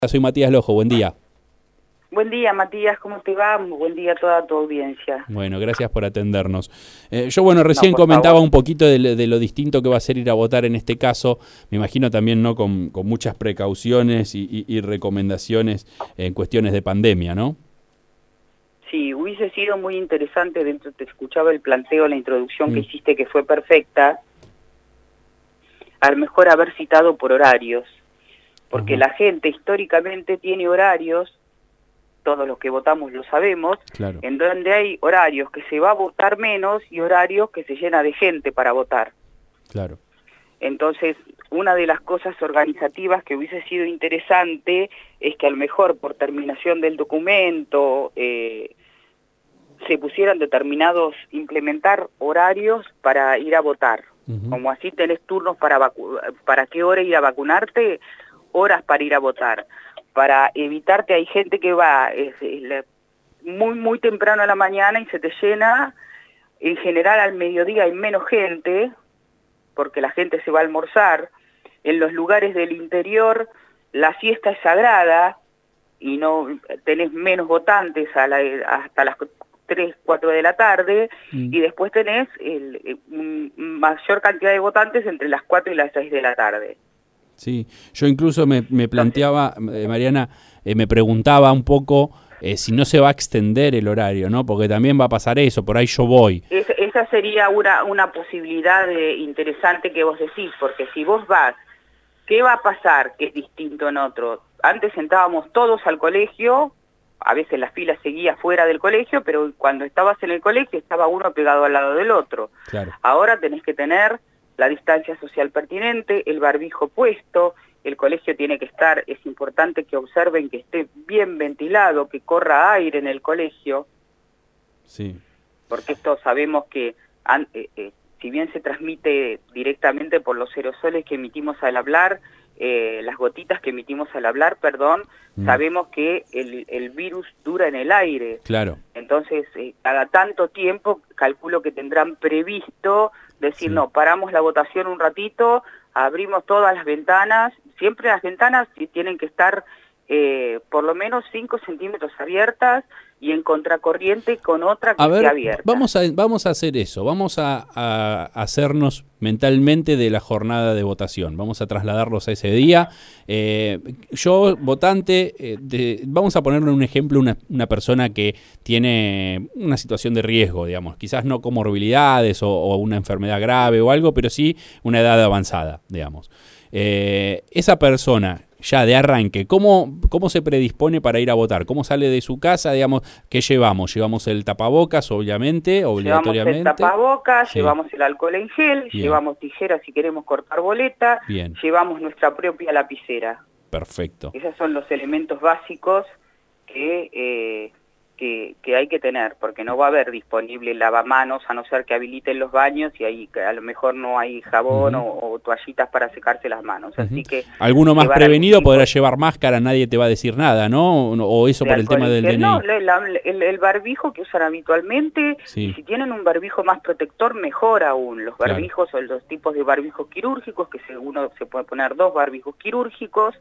Soy Matías Lojo, buen día. Buen día, Matías, ¿cómo te va? Buen día a toda tu audiencia. Bueno, gracias por atendernos. Recién No, por comentaba favor. un poquito de lo distinto que va a ser ir a votar en este caso. Me imagino también, ¿no?, con muchas precauciones y recomendaciones en cuestiones de pandemia, ¿no? Sí, hubiese sido muy interesante, te escuchaba el planteo, la introducción que hiciste, que fue perfecta, a lo mejor haber citado por horarios, porque la gente históricamente tiene horarios, todos los que votamos lo sabemos, Claro. en donde hay horarios que se va a votar menos y horarios que se llena de gente para votar. Claro. Entonces, una de las cosas organizativas que hubiese sido interesante es que a lo mejor por terminación del documento se pusieran implementar horarios para ir a votar. Como así tenés turnos para qué hora ir a vacunarte, horas para ir a votar. Para evitarte, hay gente que va muy temprano a la mañana y se te llena. En general al mediodía hay menos gente, porque la gente se va a almorzar. En los lugares del interior la siesta es sagrada y no tenés menos votantes hasta las 3, 4 de la tarde, y después tenés mayor cantidad de votantes entre las 4 y las 6 de la tarde. Sí, yo incluso me planteaba, Mariana, me preguntaba un poco si no se va a extender el horario, ¿no? Porque también va a pasar eso, por ahí yo voy. Esa sería una posibilidad interesante que vos decís, porque si vos vas, ¿qué va a pasar que es distinto en otro? Antes entrábamos todos al colegio, a veces la fila seguía fuera del colegio, pero cuando estabas en el colegio estaba uno pegado al lado del otro. Claro. Ahora tenés que tener la distancia social pertinente, el barbijo puesto, el colegio tiene que estar, es importante que observen que esté bien ventilado, que corra aire en el colegio. Sí. Porque esto sabemos que, si bien se transmite directamente por los aerosoles que emitimos al hablar, las gotitas que emitimos al hablar, sabemos que el virus dura en el aire. Claro. Entonces, cada tanto tiempo, calculo que tendrán previsto decir, no, paramos la votación un ratito, abrimos todas las ventanas, siempre las ventanas tienen que estar por lo menos 5 centímetros abiertas y en contracorriente con otra que esté abierta. Vamos a hacer eso, vamos a hacernos mentalmente de la jornada de votación, vamos a trasladarlos a ese día. Yo, votante, vamos a ponerle un ejemplo, una persona que tiene una situación de riesgo, digamos, quizás no comorbilidades o una enfermedad grave o algo, pero sí una edad avanzada, digamos. Esa persona, ya de arranque, ¿cómo se predispone para ir a votar? ¿Cómo sale de su casa? Digamos, ¿qué llevamos? ¿Llevamos el tapabocas, obviamente, obligatoriamente? Llevamos el tapabocas, llevamos el alcohol en gel, llevamos tijeras si queremos cortar boleta, llevamos nuestra propia lapicera. Perfecto. Esos son los elementos básicos que hay que tener, porque no va a haber disponible lavamanos, a no ser que habiliten los baños y ahí a lo mejor no hay jabón o toallitas para secarse las manos. Así que alguno más prevenido podrá llevar máscara, nadie te va a decir nada, ¿no? O eso por el tema del DNI. No, el barbijo que usan habitualmente, y si tienen un barbijo más protector, mejor aún. Los barbijos o los tipos de barbijos quirúrgicos, que uno se puede poner 2 barbijos quirúrgicos.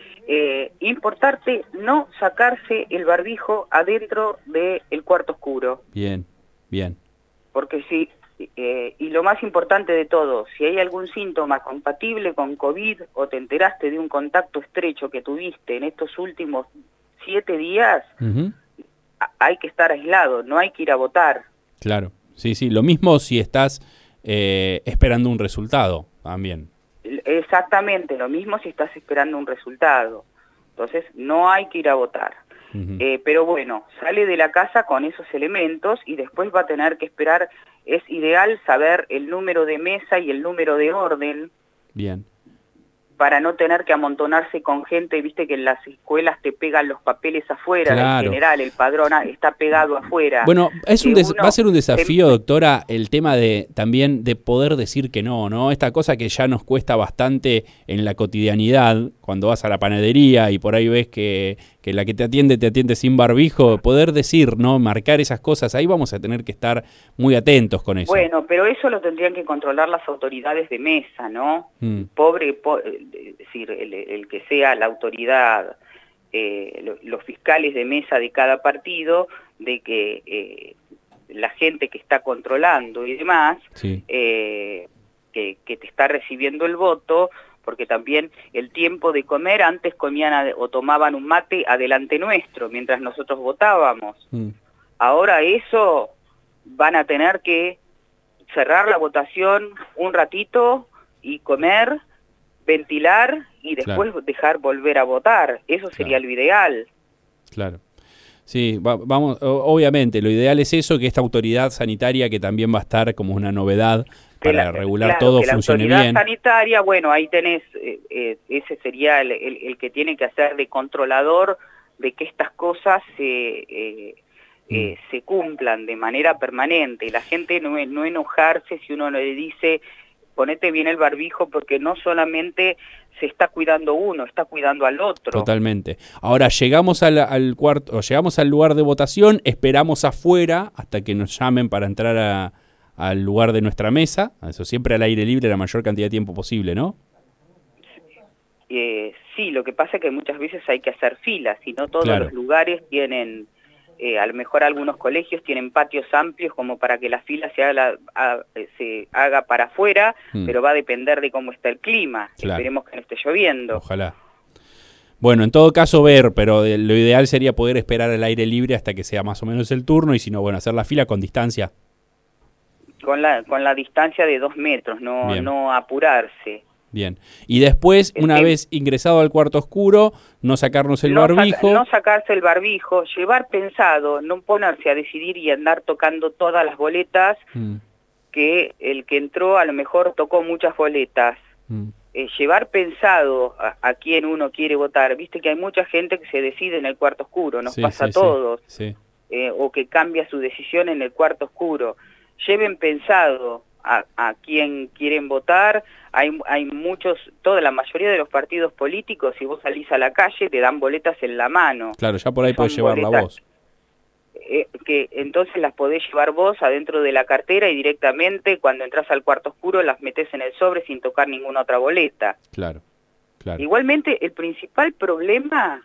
Importante no sacarse el barbijo adentro del cuarto oscuro. Bien. Porque y lo más importante de todo, si hay algún síntoma compatible con COVID o te enteraste de un contacto estrecho que tuviste en estos últimos 7 días, hay que estar aislado, no hay que ir a votar. Claro, sí, lo mismo si estás esperando un resultado también. Exactamente, lo mismo si estás esperando un resultado. Entonces, no hay que ir a votar. Pero bueno, sale de la casa con esos elementos y después va a tener que esperar. Es ideal saber el número de mesa y el número de orden. Bien. Para no tener que amontonarse con gente, viste que en las escuelas te pegan los papeles afuera, en general el padrón está pegado afuera. Bueno, va a ser un desafío, doctora, el tema también de poder decir que no, esta cosa que ya nos cuesta bastante en la cotidianidad, cuando vas a la panadería y por ahí ves que la que te atiende sin barbijo, poder decir, ¿no? Marcar esas cosas, ahí vamos a tener que estar muy atentos con eso. Bueno, pero eso lo tendrían que controlar las autoridades de mesa, ¿no? Es decir, el que sea la autoridad los fiscales de mesa de cada partido, de que la gente que está controlando y demás, sí, que te está recibiendo el voto, porque también el tiempo de comer, antes comían o tomaban un mate adelante nuestro, mientras nosotros votábamos. Ahora eso van a tener que cerrar la votación un ratito y comer, ventilar y después dejar volver a votar. Eso sería lo ideal. Claro. Sí, vamos, obviamente, lo ideal es eso, que esta autoridad sanitaria, que también va a estar como una novedad para regular todo, funcione bien. La autoridad sanitaria, bueno, ahí tenés, ese sería el que tiene que hacer de controlador de que estas cosas se cumplan de manera permanente. La gente no enojarse si uno le dice, ponete bien el barbijo, porque no solamente se está cuidando uno, está cuidando al otro. Totalmente. Ahora llegamos al lugar de votación, esperamos afuera hasta que nos llamen para entrar al lugar de nuestra mesa, eso siempre al aire libre la mayor cantidad de tiempo posible, ¿no? Sí, lo que pasa es que muchas veces hay que hacer filas, y no todos los lugares tienen, a lo mejor algunos colegios tienen patios amplios como para que la fila se haga para afuera, pero va a depender de cómo está el clima. Esperemos que no esté lloviendo. Ojalá. Bueno, en todo caso pero lo ideal sería poder esperar al aire libre hasta que sea más o menos el turno, y si no, bueno, hacer la fila con distancia. Con la distancia de 2 metros, no apurarse. Bien. Y después, una vez ingresado al cuarto oscuro, no sacarnos el barbijo. No sacarse el barbijo, llevar pensado, no ponerse a decidir y andar tocando todas las boletas, que el que entró a lo mejor tocó muchas boletas. Llevar pensado a quién uno quiere votar. Viste que hay mucha gente que se decide en el cuarto oscuro, nos pasa a todos. Sí. O que cambia su decisión en el cuarto oscuro. Lleven pensado a quién quieren votar. Hay muchos, la mayoría de los partidos políticos, si vos salís a la calle, te dan boletas en la mano. Claro, ya por ahí podés llevarla vos. Que entonces las podés llevar vos adentro de la cartera y directamente cuando entras al cuarto oscuro las metés en el sobre sin tocar ninguna otra boleta. Claro. Igualmente el principal problema,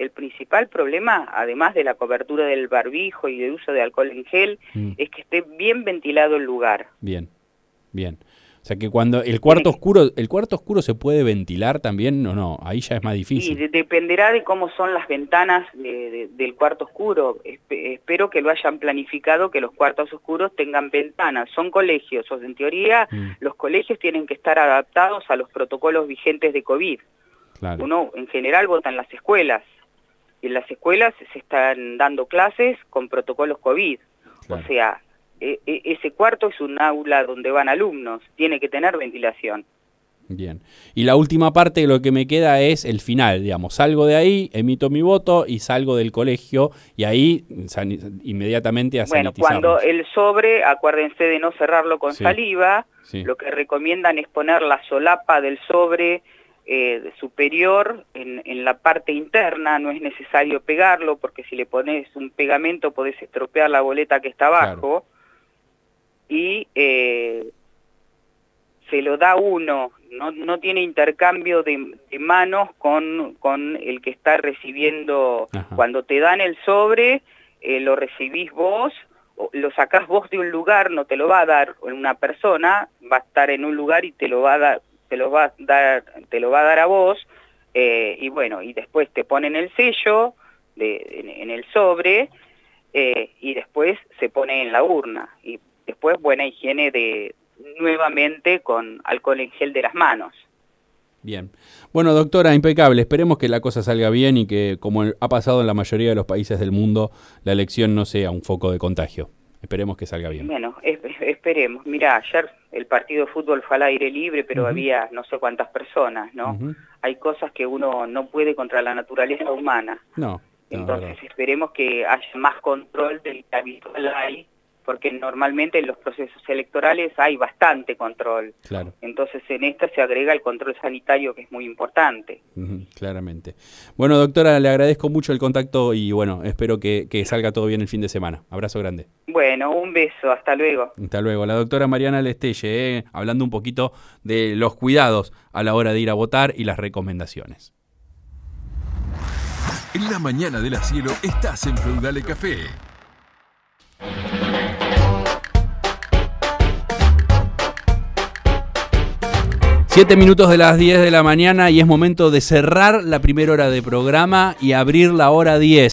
además de la cobertura del barbijo y de uso de alcohol en gel, es que esté bien ventilado el lugar. Bien. O sea que cuando el cuarto oscuro se puede ventilar también o no, ahí ya es más difícil. Sí, dependerá de cómo son las ventanas del cuarto oscuro. Espero que lo hayan planificado, que los cuartos oscuros tengan ventanas. Son colegios, en teoría los colegios tienen que estar adaptados a los protocolos vigentes de COVID. Claro. Uno en general vota en las escuelas, y en las escuelas se están dando clases con protocolos COVID. Claro. O sea, ese cuarto es un aula donde van alumnos, tiene que tener ventilación. Bien. Y la última parte de lo que me queda es el final, digamos, salgo de ahí, emito mi voto y salgo del colegio y ahí inmediatamente a sanitizarnos. Bueno, cuando el sobre, acuérdense de no cerrarlo con saliva, lo que recomiendan es poner la solapa del sobre superior en la parte interna, no es necesario pegarlo porque si le pones un pegamento podés estropear la boleta que está abajo. Claro. Y se lo da uno, no tiene intercambio de manos con el que está recibiendo. Ajá. Cuando te dan el sobre, lo recibís vos, lo sacás vos de un lugar, no te lo va a dar una persona, va a estar en un lugar y te lo va a dar a vos, y bueno, y después te ponen el sello en el sobre, y después se pone en la urna, y después buena higiene nuevamente con alcohol en gel de las manos. Bien. Bueno, doctora, impecable. Esperemos que la cosa salga bien y que, como ha pasado en la mayoría de los países del mundo, la elección no sea un foco de contagio. Esperemos que salga bien. Bueno, esperemos. Mirá, ayer el partido de fútbol fue al aire libre, pero había no sé cuántas personas, ¿no? Hay cosas que uno no puede contra la naturaleza humana. Entonces esperemos que haya más control del que habitual hay, porque normalmente en los procesos electorales hay bastante control. Claro. Entonces en esta se agrega el control sanitario, que es muy importante. Claramente. Bueno, doctora, le agradezco mucho el contacto y bueno, espero que salga todo bien el fin de semana. Abrazo grande. Bueno, un beso, hasta luego. Hasta luego. La doctora Mariana Lestelle, hablando un poquito de los cuidados a la hora de ir a votar y las recomendaciones. La mañana de la Cielo estás en Feudale Café. 7 minutos de las 10 de la mañana y es momento de cerrar la primera hora de programa y abrir la hora 10.